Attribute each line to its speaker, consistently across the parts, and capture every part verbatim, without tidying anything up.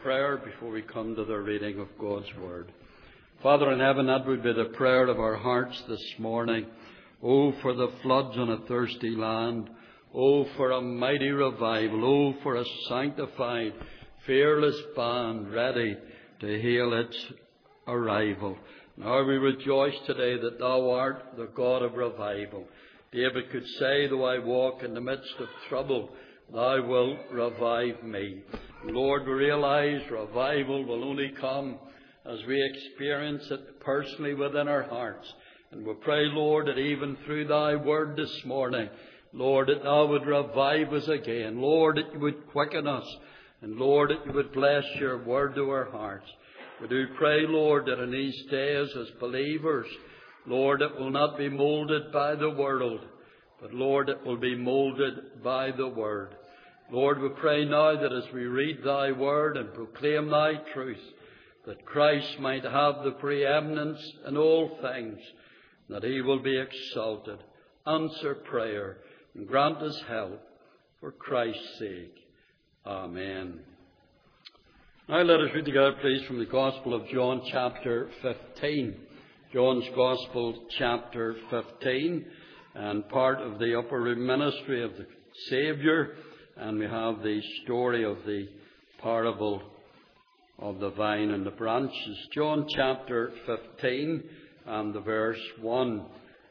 Speaker 1: prayer before we come to the reading of God's Word. Father in heaven, that would be the prayer of our hearts this morning. Oh, for the floods on a thirsty land. Oh, for a mighty revival. Oh, for a sanctified, fearless band ready to hail its arrival. Now we rejoice today that Thou art the God of revival. David could say, though I walk in the midst of trouble, Thou wilt revive me. Lord, we realize revival will only come as we experience it personally within our hearts. And we pray, Lord, that even through Thy Word this morning, Lord, that Thou would revive us again. Lord, that You would quicken us. And Lord, that You would bless Your Word to our hearts. We do pray, Lord, that in these days as believers, Lord, it will not be moulded by the world, but Lord, it will be moulded by the Word. Lord, we pray now that as we read Thy Word and proclaim Thy truth, that Christ might have the preeminence in all things, that He will be exalted. Answer prayer and grant us help for Christ's sake. Amen. Now let us read together, please, from the Gospel of John, chapter fifteen. John's Gospel, chapter fifteen, and part of the upper room ministry of the Saviour. And we have the story of the parable of the vine and the branches. John chapter fifteen and the verse one.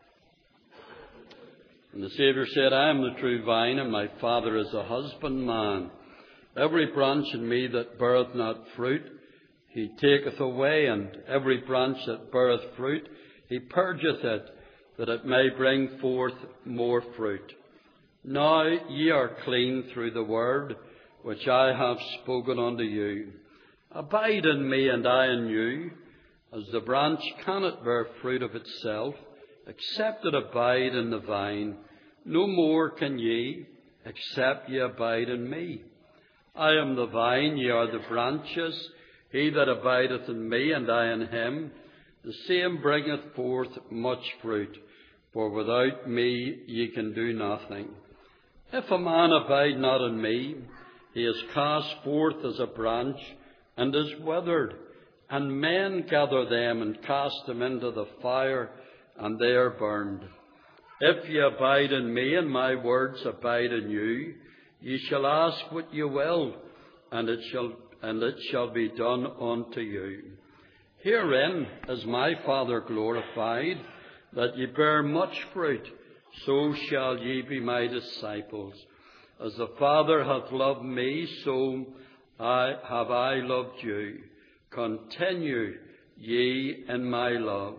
Speaker 1: And the Saviour said, I am the true vine, and my Father is the husbandman. Every branch in me that beareth not fruit, He taketh away, and every branch that beareth fruit, He purgeth it, that it may bring forth more fruit. Now ye are clean through the word which I have spoken unto you. Abide in me, and I in you, as the branch cannot bear fruit of itself, except it abide in the vine. No more can ye, except ye abide in me. I am the vine, ye are the branches. He that abideth in me, and I in him, the same bringeth forth much fruit. For without me ye can do nothing. If a man abide not in me, he is cast forth as a branch, and is withered, and men gather them and cast them into the fire, and they are burned. If ye abide in me, and my words abide in you, ye shall ask what ye will, and it shall and it shall be done unto you. Herein is my Father glorified, that ye bear much fruit, so shall ye be my disciples. As the Father hath loved me, so I have I loved you. Continue ye in my love.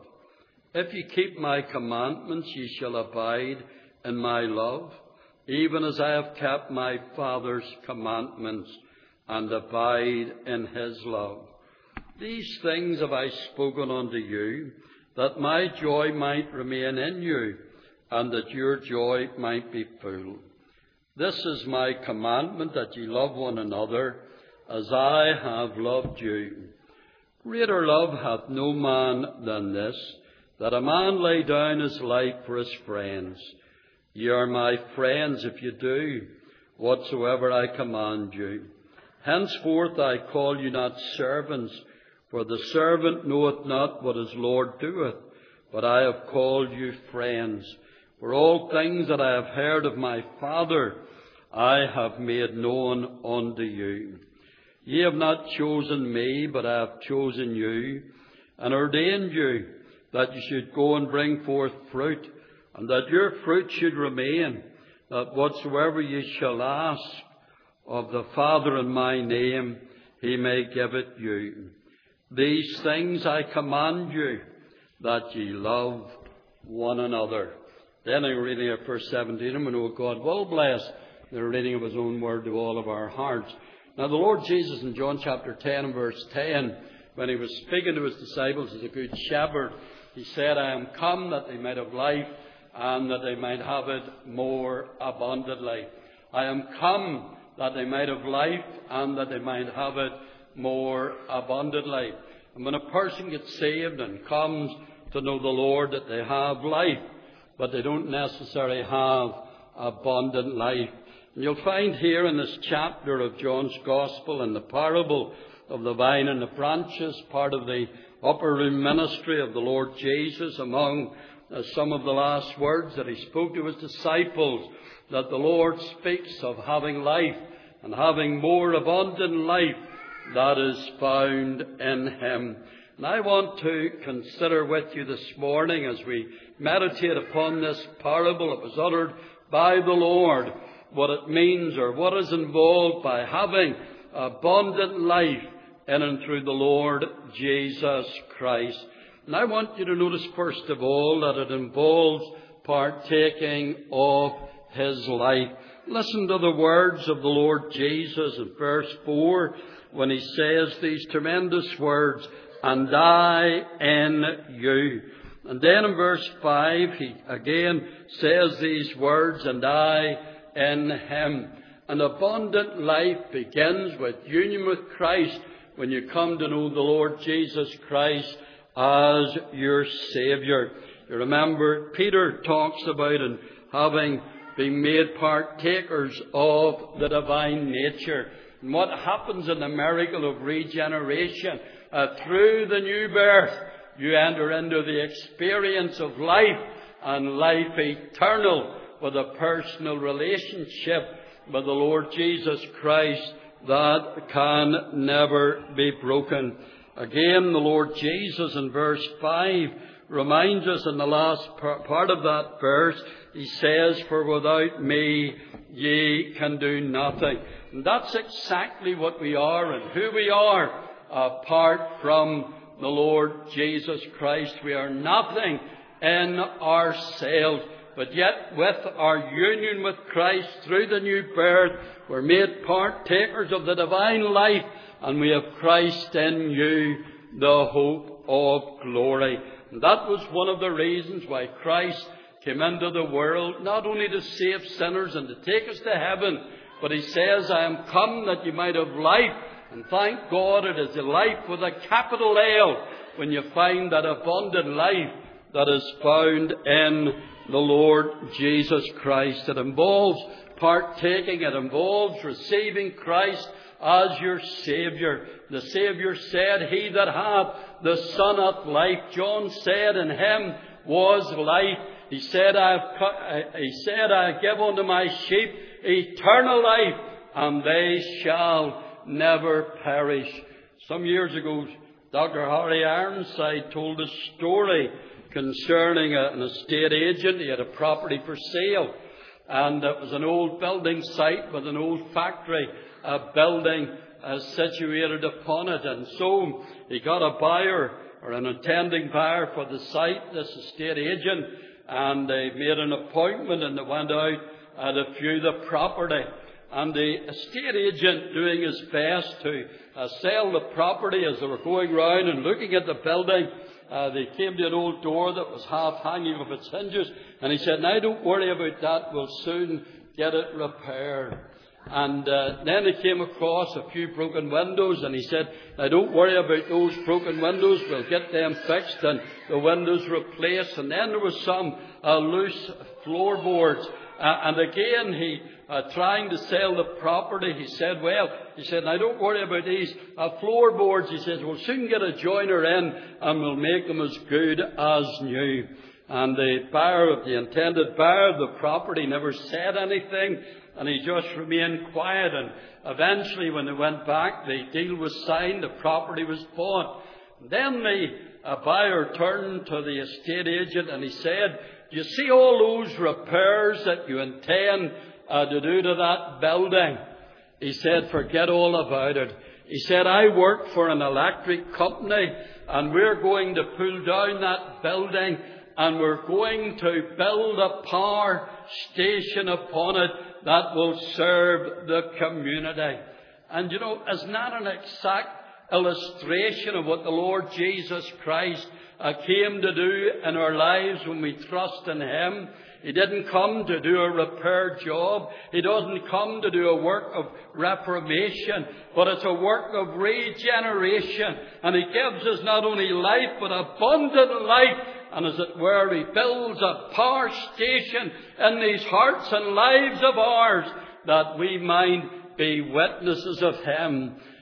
Speaker 1: If ye keep my commandments, ye shall abide in my love, even as I have kept my Father's commandments, and abide in his love. These things have I spoken unto you, that my joy might remain in you, and that your joy might be full. This is my commandment, that ye love one another, as I have loved you. Greater love hath no man than this, that a man lay down his life for his friends. Ye are my friends if you do whatsoever I command you. Henceforth I call you not servants, for the servant knoweth not what his Lord doeth, but I have called you friends. For all things that I have heard of my Father, I have made known unto you. Ye have not chosen me, but I have chosen you, and ordained you, that you should go and bring forth fruit, and that your fruit should remain, that whatsoever ye shall ask of the Father in my name, he may give it you. These things I command you, that ye love one another. Then I'm reading of verse seventeen, and we know God will bless the reading of his own word to all of our hearts. Now the Lord Jesus in John chapter ten and verse ten, when he was speaking to his disciples as a good shepherd, he said, I am come that they might have life, and that they might have it more abundantly. I am come that they might have life, and that they might have it more abundantly. And when a person gets saved and comes to know the Lord, that they have life, but they don't necessarily have abundant life. And you'll find here in this chapter of John's Gospel, in the parable of the vine and the branches, part of the upper room ministry of the Lord Jesus. Among uh, some of the last words that he spoke to his disciples, that the Lord speaks of having life and having more abundant life that is found in him. And I want to consider with you this morning, as we meditate upon this parable that was uttered by the Lord, what it means or what is involved by having abundant life in and through the Lord Jesus Christ. And I want you to notice first of all that it involves partaking of his life. Listen to the words of the Lord Jesus in verse four when he says these tremendous words, "And I in you." And then in verse five he again says these words, "And I in him." An abundant life begins with union with Christ when you come to know the Lord Jesus Christ as your Saviour. You remember Peter talks about and having been made partakers of the divine nature. And what happens in the miracle of regeneration? Uh, through the new birth, you enter into the experience of life and life eternal with a personal relationship with the Lord Jesus Christ that can never be broken. Again, the Lord Jesus in verse five reminds us in the last part of that verse, he says, "For without me ye can do nothing." And that's exactly what we are and who we are apart from the Lord Jesus Christ. We are nothing in ourselves, but yet with our union with Christ through the new birth, we're made partakers of the divine life, and we have Christ in you, the hope of glory. And that was one of the reasons why Christ came into the world, not only to save sinners and to take us to heaven, but he says, "I am come that you might have life." And thank God it is a life with a capital L when you find that abundant life that is found in the Lord Jesus Christ. It involves partaking. It involves receiving Christ as your Saviour. The Saviour said, "He that hath the Son hath life." John said, "In him was life." He said, I have, he said, "I give unto my sheep eternal life, and they shall never perish." Some years ago, Doctor Harry Ironside told a story concerning a, an estate agent. He had a property for sale, and it was an old building site with an old factory a building uh, situated upon it. And so he got a buyer or an intending buyer for the site, this estate agent, and they made an appointment and they went out uh, to view the property. And the estate agent, doing his best to uh, sell the property, as they were going round and looking at the building, uh, they came to an old door that was half hanging off its hinges, and he said, "Now don't worry about that, we'll soon get it repaired." And uh, then he came across a few broken windows, and he said, "Now don't worry about those broken windows, we'll get them fixed and the windows replaced." And then there was some uh, loose floorboards, uh, and again he Uh, trying to sell the property, he said, well, he said, "Now don't worry about these uh, floorboards." He says, "We'll soon get a joiner in and we'll make them as good as new." And the buyer of the intended buyer of the property never said anything, and he just remained quiet. And eventually, when they went back, the deal was signed, the property was bought. Then the uh, buyer turned to the estate agent and he said, "Do you see all those repairs that you intend Uh, to do to that building?" He said, "Forget all about it." He said, "I work for an electric company, and we're going to pull down that building, and we're going to build a power station upon it that will serve the community." And you know, isn't that an exact illustration of what the Lord Jesus Christ uh, came to do in our lives when we trust in him? He didn't come to do a repair job. He doesn't come to do a work of reformation, but it's a work of regeneration. And he gives us not only life, but abundant life. And as it were, he builds a power station in these hearts and lives of ours, that we might be witnesses of him.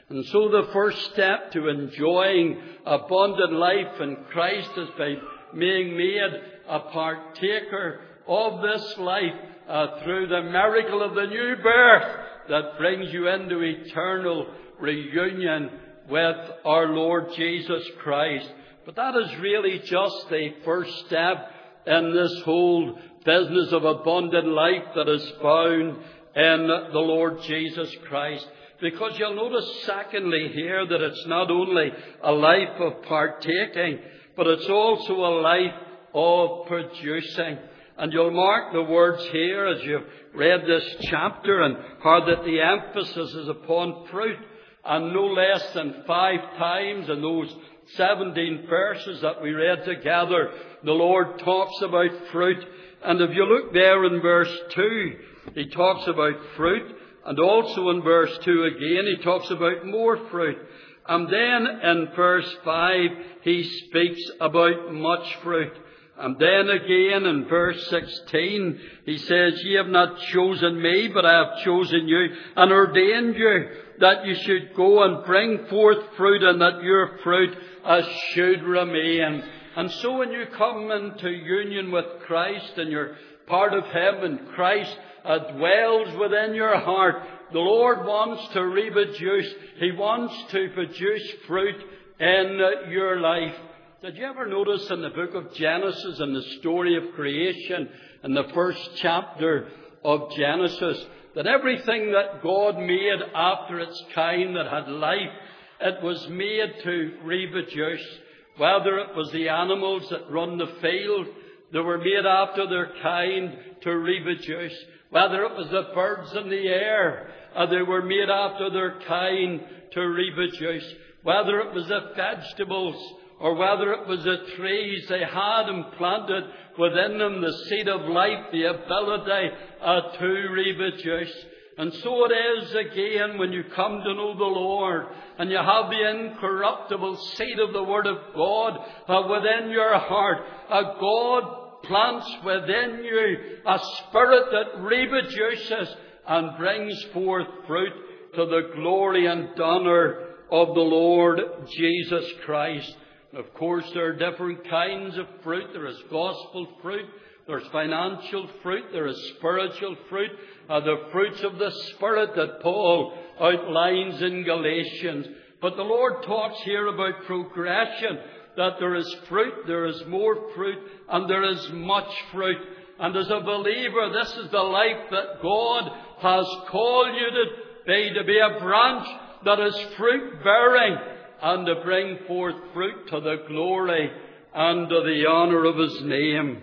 Speaker 1: And so the first step to enjoying abundant life in Christ is by being made a partaker of this life uh, through the miracle of the new birth that brings you into eternal reunion with our Lord Jesus Christ. But that is really just the first step in this whole business of abundant life that is found in the Lord Jesus Christ. Because you'll notice secondly here that it's not only a life of partaking, but it's also a life of producing. And you'll mark the words here as you've read this chapter, and how that the emphasis is upon fruit. And no less than five times in those seventeen verses that we read together, the Lord talks about fruit. And if you look there in verse two, He talks about fruit. And also in verse two again, He talks about more fruit. And then in verse five, He speaks about much fruit. And then again in verse sixteen, He says, "Ye have not chosen me, but I have chosen you, and ordained you, that you should go and bring forth fruit, and that your fruit uh, should remain." And so when you come into union with Christ, and you're part of Him, and Christ uh, dwells within your heart, the Lord wants to reproduce. He wants to produce fruit in uh, your life. Did you ever notice in the book of Genesis, in the story of creation, in the first chapter of Genesis, that everything that God made after its kind that had life, it was made to reproduce. Whether it was the animals that run the field, they were made after their kind to reproduce. Whether it was the birds in the air, uh, they were made after their kind to reproduce. Whether it was the vegetables, or whether it was the trees, they had implanted within them the seed of life, the ability uh, to reproduce. And so it is again when you come to know the Lord, and you have the incorruptible seed of the Word of God uh, within your heart. Uh, God plants within you a spirit that reproduces and brings forth fruit to the glory and honour of the Lord Jesus Christ. Of course, there are different kinds of fruit. There is gospel fruit, there's financial fruit, there is spiritual fruit, uh, the fruits of the Spirit that Paul outlines in Galatians. But the Lord talks here about progression, that there is fruit, there is more fruit, and there is much fruit. And as a believer, this is the life that God has called you to be, to be a branch that is fruit-bearing, and to bring forth fruit to the glory and to the honour of His name.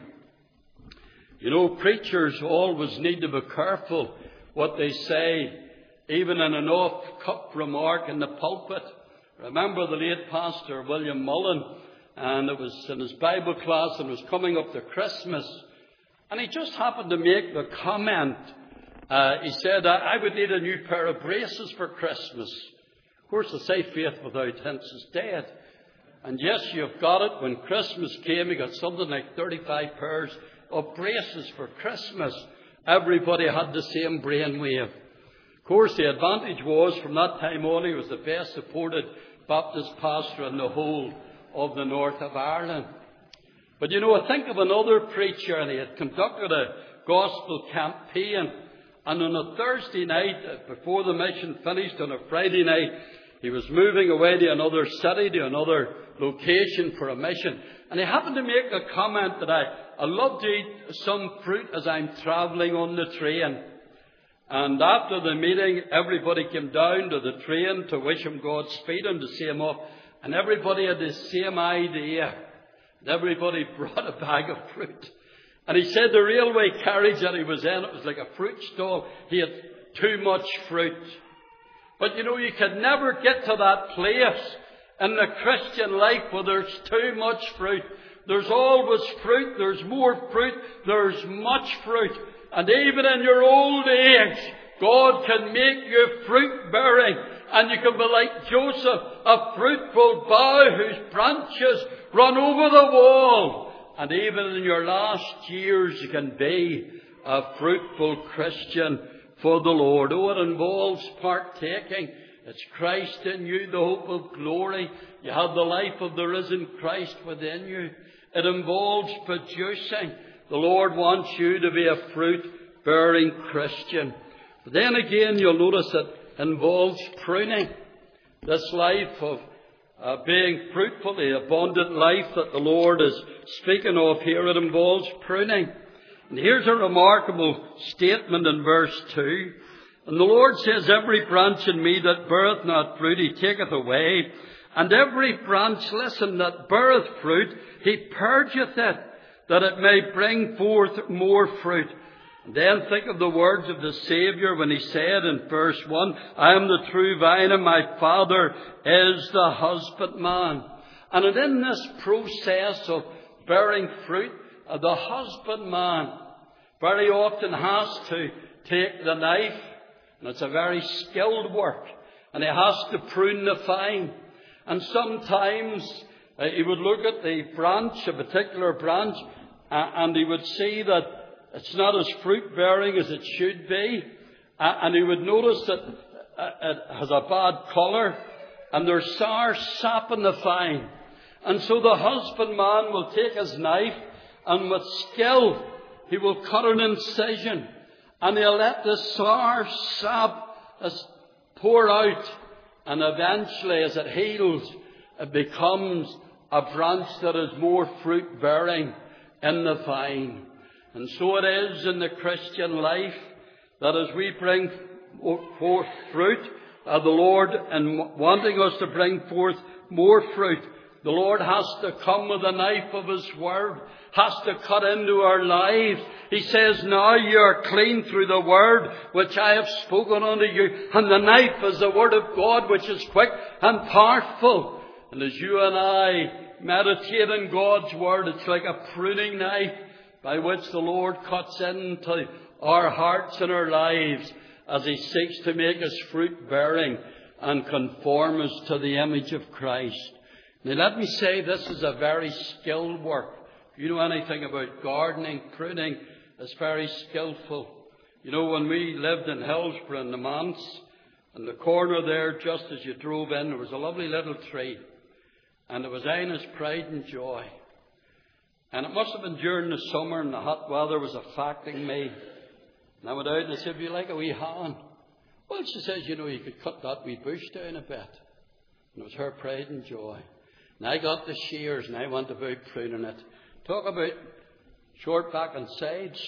Speaker 1: You know, preachers always need to be careful what they say, even in an off-cup remark in the pulpit. Remember the late pastor William Mullen, and it was in his Bible class, and it was coming up to Christmas, and he just happened to make the comment. Uh, he said, I, I would need a new pair of braces for Christmas. Of course, they say faith without hints is dead. And yes, you've got it. When Christmas came, you got something like thirty-five pairs of braces for Christmas. Everybody had the same brainwave. Of course, the advantage was, from that time on, he was the best supported Baptist pastor in the whole of the north of Ireland. But you know, I think of another preacher, and he had conducted a gospel campaign. And on a Thursday night, before the mission finished, on a Friday night, he was moving away to another city, to another location for a mission. And he happened to make a comment that I, I love to eat some fruit as I'm travelling on the train. And after the meeting, everybody came down to the train to wish him Godspeed and to see him off. And everybody had the same idea. And everybody brought a bag of fruit. And he said the railway carriage that he was in, it was like a fruit stall. He had too much fruit. But you know, you could never get to that place in the Christian life where there's too much fruit. There's always fruit. There's more fruit. There's much fruit. And even in your old age, God can make you fruit-bearing. And you can be like Joseph, a fruitful bough whose branches run over the wall. And even in your last years, you can be a fruitful Christian for the Lord. Oh, it involves partaking. It's Christ in you, the hope of glory. You have the life of the risen Christ within you. It involves producing. The Lord wants you to be a fruit-bearing Christian. But then again, you'll notice it involves pruning. This life of uh, being fruitful, the abundant life that the Lord is speaking of here, it involves pruning. And here's a remarkable statement in verse two. And the Lord says, every branch in me that beareth not fruit, he taketh away. And every branch, listen, that beareth fruit, he purgeth it, that it may bring forth more fruit. And then think of the words of the Saviour when he said in verse one, I am the true vine, and my Father is the husbandman. And in this process of bearing fruit, uh, the husbandman very often has to take the knife, and it's a very skilled work, and he has to prune the vine. And sometimes uh, he would look at the branch, a particular branch, uh, and he would see that it's not as fruit-bearing as it should be. Uh, and he would notice that uh, it has a bad colour, and there's sour sap in the vine. And so the husbandman will take his knife, and with skill he will cut an incision, and he'll let the sour sap pour out, and eventually as it heals, it becomes a branch that is more fruit-bearing in the vine. And so it is in the Christian life, that as we bring forth fruit, uh, the Lord, and wanting us to bring forth more fruit, the Lord has to come with a knife of His Word, has to cut into our lives. He says, now you are clean through the Word which I have spoken unto you. And the knife is the Word of God, which is quick and powerful. And as you and I meditate in God's Word, it's like a pruning knife by which the Lord cuts into our hearts and our lives as He seeks to make us fruit-bearing and conform us to the image of Christ. Now let me say, this is a very skilled work. If you know anything about gardening, pruning, it's very skillful. You know, when we lived in Hillsborough in the Manse, in the corner there, just as you drove in, there was a lovely little tree. And it was Ina's pride and joy. And it must have been during the summer, and the hot weather was affecting me. And I went out and I said, "Would you like a wee hand?" Well, she says, "You know, you could cut that wee bush down a bit." And it was her pride and joy. And I got the shears and I went about pruning it. Talk about short back and sides.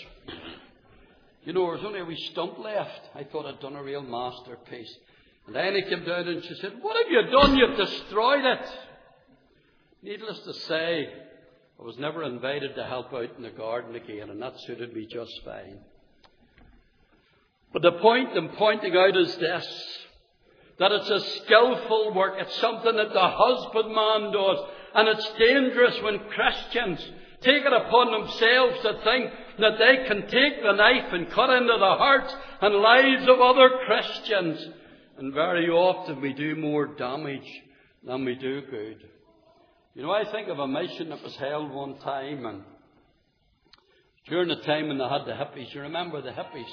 Speaker 1: You know, there was only a wee stump left. I thought I'd done a real masterpiece. And then he came down and she said, "What have you done? You've destroyed it." Needless to say, I was never invited to help out in the garden again, and that suited me just fine. But the point I'm pointing out is this, that it's a skillful work. It's something that the husbandman does. And it's dangerous when Christians take it upon themselves to think that they can take the knife and cut into the hearts and lives of other Christians. And very often we do more damage than we do good. You know, I think of a mission that was held one time, and during the time when they had the hippies. You remember the hippies?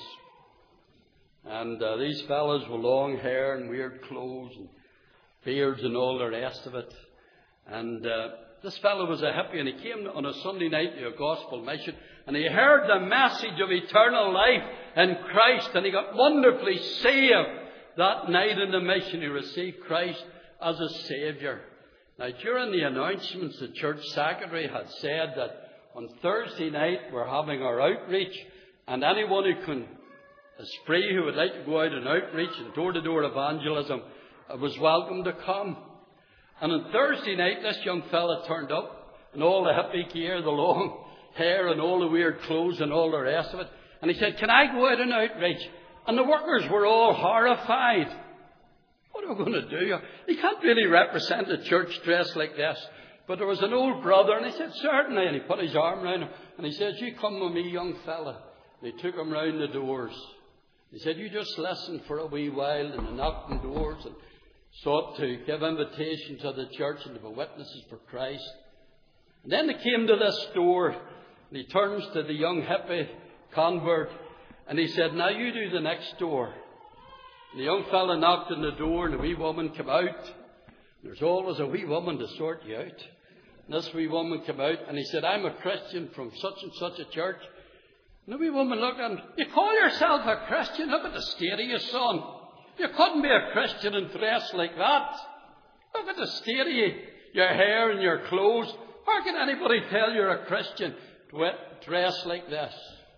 Speaker 1: And uh, these fellows with long hair and weird clothes and beards and all the rest of it. And uh, this fellow was a hippie, and he came on a Sunday night to a gospel mission, and he heard the message of eternal life in Christ, and he got wonderfully saved that night in the mission. He received Christ as a Saviour. Now, during the announcements, the church secretary had said that on Thursday night we're having our outreach, and anyone who can is free, who would like to go out and outreach and door-to-door evangelism, was welcome to come. And on Thursday night, this young fella turned up in all the hippie gear, the long hair and all the weird clothes and all the rest of it. And he said, "Can I go out and outreach?" And the workers were all horrified. What are we going to do? You can't really represent a church dressed like this. But there was an old brother, and he said, "Certainly." And he put his arm around him, and he said, "You come with me, young fella." They took him round the doors. He said, "You just listen for a wee while," and they knocked on doors and sought to give invitations to the church and to be witnesses for Christ. And then they came to this door, and he turns to the young hippie convert, and he said, "Now you do the next door." The young fella knocked on the door, and a wee woman came out. There's always a wee woman to sort you out. And this wee woman came out, and he said, I'm a Christian from such and such a church. And the wee woman looked at him. You call yourself a Christian? Look at the state of you, son. You couldn't be a Christian and dress like that. Look at the state of you, your hair and your clothes. How can anybody tell you're a Christian? Dress like this.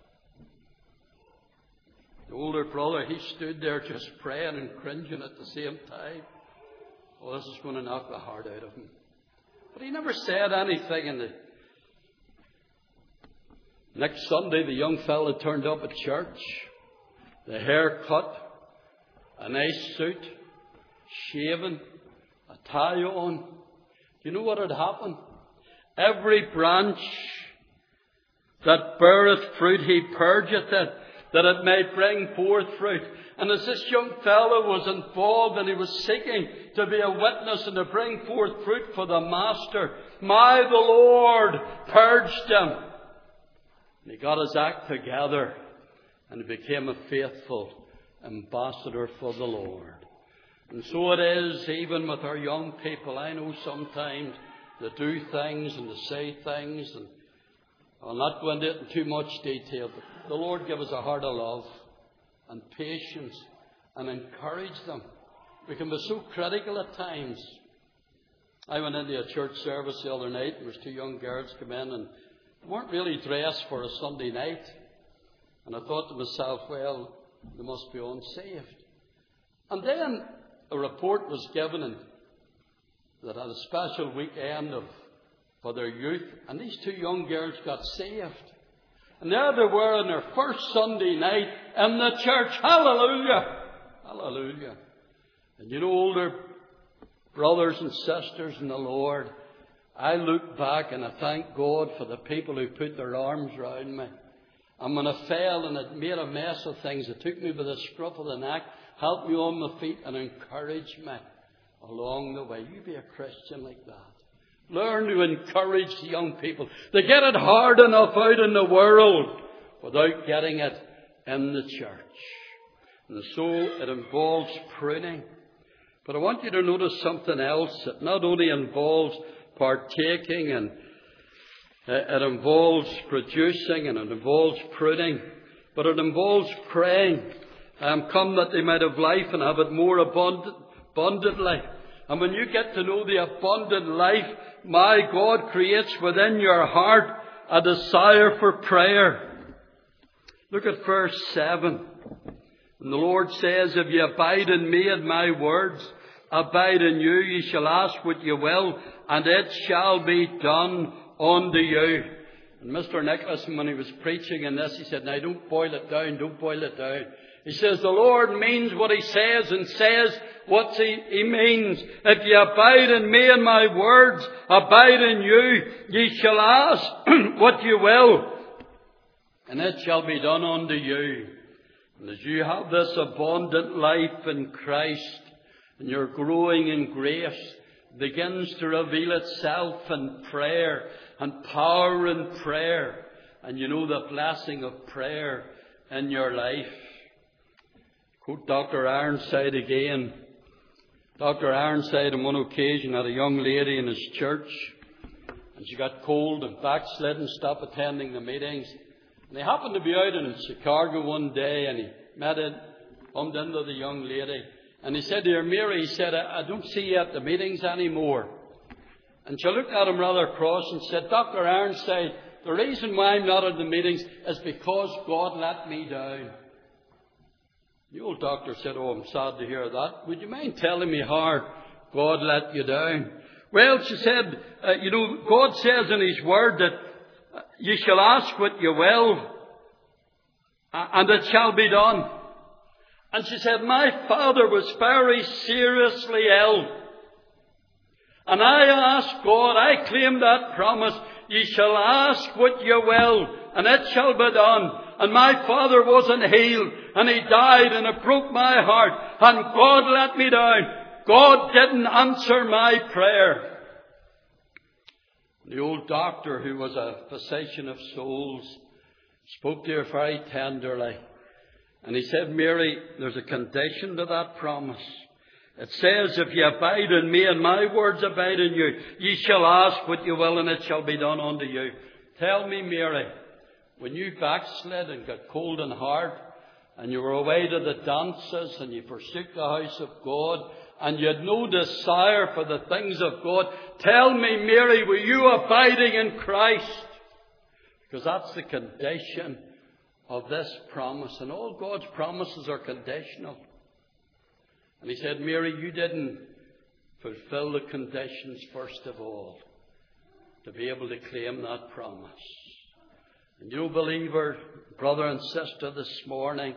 Speaker 1: The older brother, he stood there just praying and cringing at the same time. Oh, this is going to knock the heart out of him. But he never said anything. And the next Sunday, the young fella turned up at church. The hair cut, a nice suit, shaven, a tie on. Do you know what had happened? Every branch that beareth fruit, he purgeth it, that it may bring forth fruit. And as this young fellow was involved and he was seeking to be a witness and to bring forth fruit for the Master, my the Lord purged him. And he got his act together and he became a faithful ambassador for the Lord. And so it is even with our young people. I know sometimes they do things and they say things, and I'll not go into it in too much detail, but the Lord give us a heart of love and patience and encourage them. We can be so critical at times. I went into a church service the other night. There was two young girls come in and they weren't really dressed for a Sunday night. And I thought to myself, well, they must be unsaved. And then a report was given and that had a special weekend of for their youth, and these two young girls got saved. And there they were on their first Sunday night in the church. Hallelujah! Hallelujah! And you know, older brothers and sisters in the Lord, I look back and I thank God for the people who put their arms round me. And when I fell and it made a mess of things, it took me by the scruff of the neck, helped me on my feet and encouraged me along the way. You be a Christian like that. Learn to encourage the young people. They get it hard enough out in the world without getting it in the church. And so it involves pruning. But I want you to notice something else. It not only involves partaking, and it involves producing, and it involves pruning, but it involves praying. I am come that they might have life and have it more abundant, abundantly. And when you get to know the abundant life, my God creates within your heart a desire for prayer. Look at verse seven. And the Lord says, if you abide in me and my words abide in you, ye shall ask what you will, and it shall be done unto you. And Mister Nicholson, when he was preaching in this, he said, now don't boil it down, don't boil it down. He says, the Lord means what he says and says what he, he means. If ye abide in me and my words abide in you, ye shall ask what you will, and it shall be done unto you. And as you have this abundant life in Christ, and you're growing in grace, it begins to reveal itself in prayer and power in prayer. And you know the blessing of prayer in your life. Quote Doctor Ironside again. Doctor Ironside on one occasion had a young lady in his church, and she got cold and backslid and stopped attending the meetings. And he happened to be out in Chicago one day, and he met it, bumped into the young lady, and he said to her, Mary, he said, I, I don't see you at the meetings anymore. And she looked at him rather cross and said, Doctor Ironside, the reason why I'm not at the meetings is because God let me down. The old doctor said, oh, I'm sad to hear that. Would you mind telling me how God let you down? Well, she said, uh, you know, God says in His Word that uh, you shall ask what you will, uh, and it shall be done. And she said, my father was very seriously ill. And I asked God, I claim that promise, ye shall ask what you will, and it shall be done. And my father wasn't healed, and he died, and it broke my heart, and God let me down. God didn't answer my prayer. The old doctor, who was a physician of souls, spoke to her very tenderly. And he said, Mary, there's a condition to that promise. It says, if ye abide in me and my words abide in you, ye shall ask what you will and it shall be done unto you. Tell me, Mary, when you backslid and got cold and hard and you were away to the dances and you forsook the house of God and you had no desire for the things of God, tell me, Mary, were you abiding in Christ? Because that's the condition of this promise. And all God's promises are conditional. And he said, Mary, you didn't fulfill the conditions first of all to be able to claim that promise. And you know, believer, brother and sister, this morning,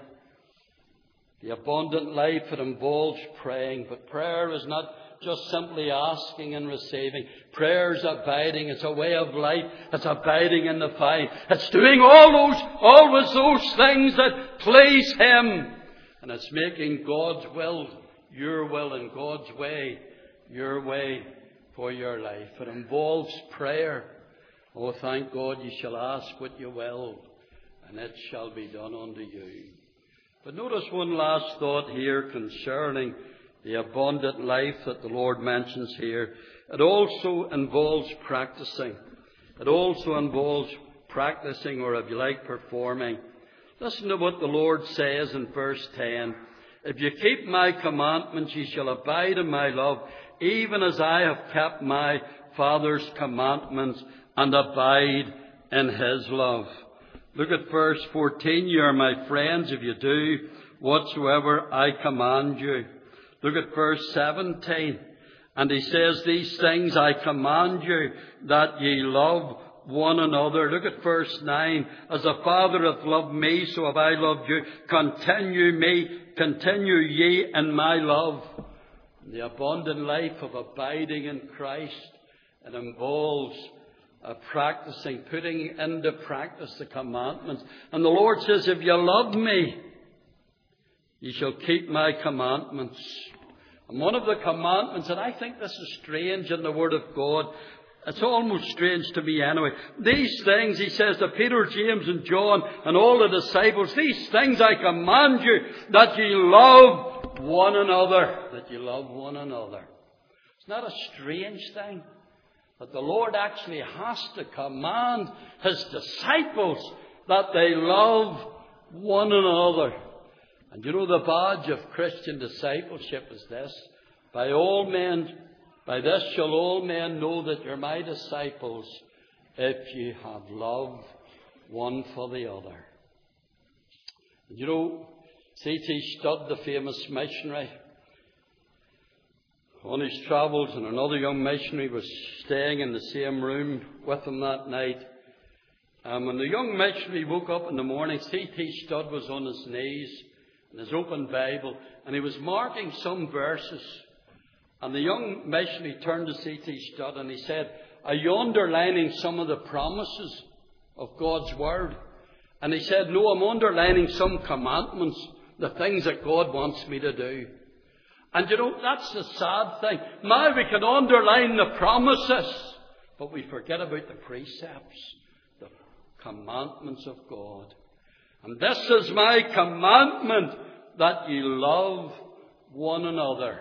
Speaker 1: the abundant life, it involves praying. But prayer is not just simply asking and receiving. Prayer is abiding. It's a way of life. It's abiding in the vine. It's doing all those, always those things that please Him. And it's making God's will your will and God's way your way for your life. It involves prayer. Oh, thank God, you shall ask what you will, and it shall be done unto you. But notice one last thought here concerning the abundant life that the Lord mentions here. It also involves practicing. It also involves practicing, or if you like, performing. Listen to what the Lord says in verse ten. If you keep my commandments, ye shall abide in my love, even as I have kept my Father's commandments and abide in His love. Look at verse fourteen. You are my friends if you do whatsoever I command you. Look at verse seventeen. And he says, these things I command you, that ye love one another. Look at verse nine. As the Father hath loved me, so have I loved you. Continue me, continue ye in my love. The abundant life of abiding in Christ, it involves uh, practicing, putting into practice the commandments. And the Lord says, if you love me, ye shall keep my commandments. And one of the commandments, and I think this is strange in the Word of God, it's almost strange to me anyway. These things, he says to Peter, James and John and all the disciples, these things I command you, that ye love one another. That ye love one another. It's not a strange thing that the Lord actually has to command His disciples that they love one another. And you know, the badge of Christian discipleship is this. By all men, by this shall all men know that you're my disciples, if you have love one for the other. And you know, C T Studd, the famous missionary, on his travels, and another young missionary was staying in the same room with him that night. And when the young missionary woke up in the morning, C T Studd was on his knees in his open Bible, and he was marking some verses. And the young missionary turned to C T Studd and he said, are you underlining some of the promises of God's Word? And he said, no, I'm underlining some commandments, the things that God wants me to do. And you know, that's the sad thing. Now we can underline the promises, but we forget about the precepts, the commandments of God. And this is my commandment, that ye love one another.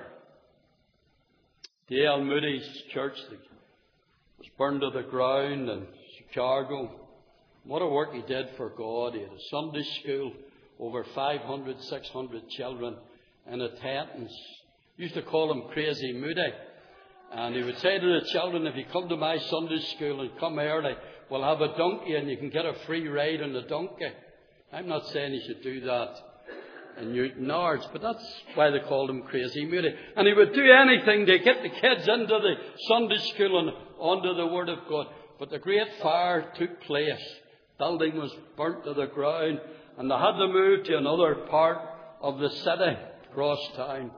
Speaker 1: D L Moody's church was burned to the ground in Chicago. What a work he did for God. He had a Sunday school, over five hundred, six hundred children in attendance. Used to call him Crazy Moody. And he would say to the children, if you come to my Sunday school and come early, we'll have a donkey and you can get a free ride on the donkey. I'm not saying you should do that in Newton Ards, but that's why they called him Crazy Moody. And he would do anything to get the kids into the Sunday school and onto the Word of God. But the great fire took place. Building was burnt to the ground, and they had to move to another part of the city, across town.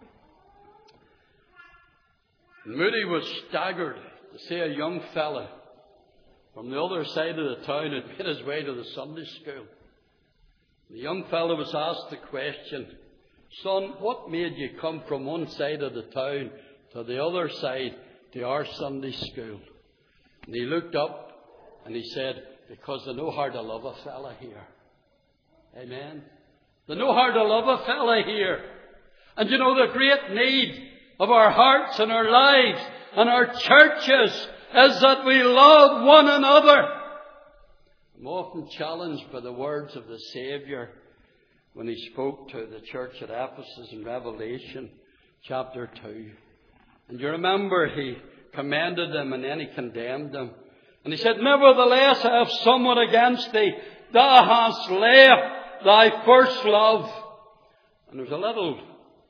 Speaker 1: Moody was staggered to see a young fella from the other side of the town had made his way to the Sunday school. The young fellow was asked the question, son, what made you come from one side of the town to the other side to our Sunday school? And he looked up and he said, because I know how to love a fella here. Amen. They know how to love a fella here. And you know the great need of our hearts and our lives and our churches is that we love one another. I'm often challenged by the words of the Saviour when he spoke to the church at Ephesus in Revelation chapter two. And you remember he commended them and then he condemned them. And he said, nevertheless, I have somewhat against thee. Thou hast left thy first love. And there's a little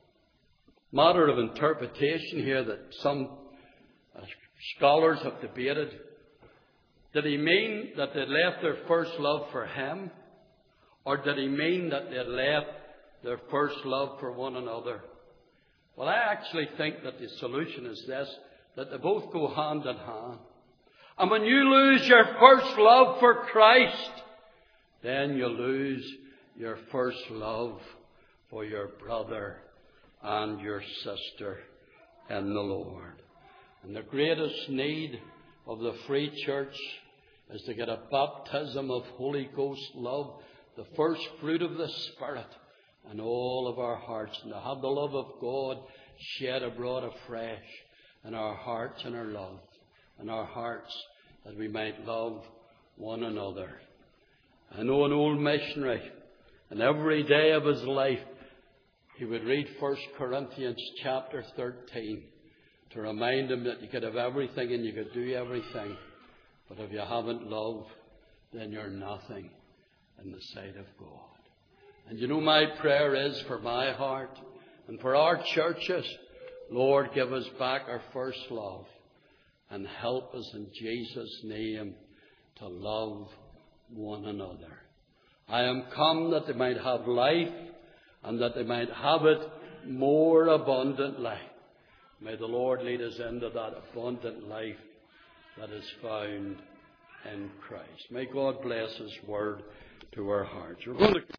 Speaker 1: matter of interpretation here that some uh, scholars have debated. Did he mean that they left their first love for him? Or did he mean that they left their first love for one another? Well, I actually think that the solution is this, that they both go hand in hand. And when you lose your first love for Christ, then you lose your first love for your brother and your sister in the Lord. And the greatest need of the free church is to get a baptism of Holy Ghost love, the first fruit of the Spirit, in all of our hearts, and to have the love of God shed abroad afresh in our hearts and our love, in our hearts, that we might love one another. I know an old missionary, and every day of his life he would read First Corinthians chapter thirteen to remind him that you could have everything and you could do everything, but if you haven't love, then you're nothing in the sight of God. And you know, my prayer is for my heart and for our churches, Lord, give us back our first love and help us in Jesus' name to love one another. I am come that they might have life and that they might have it more abundantly. May the Lord lead us into that abundant life that is found in Christ. May God bless His word to our hearts. We're going to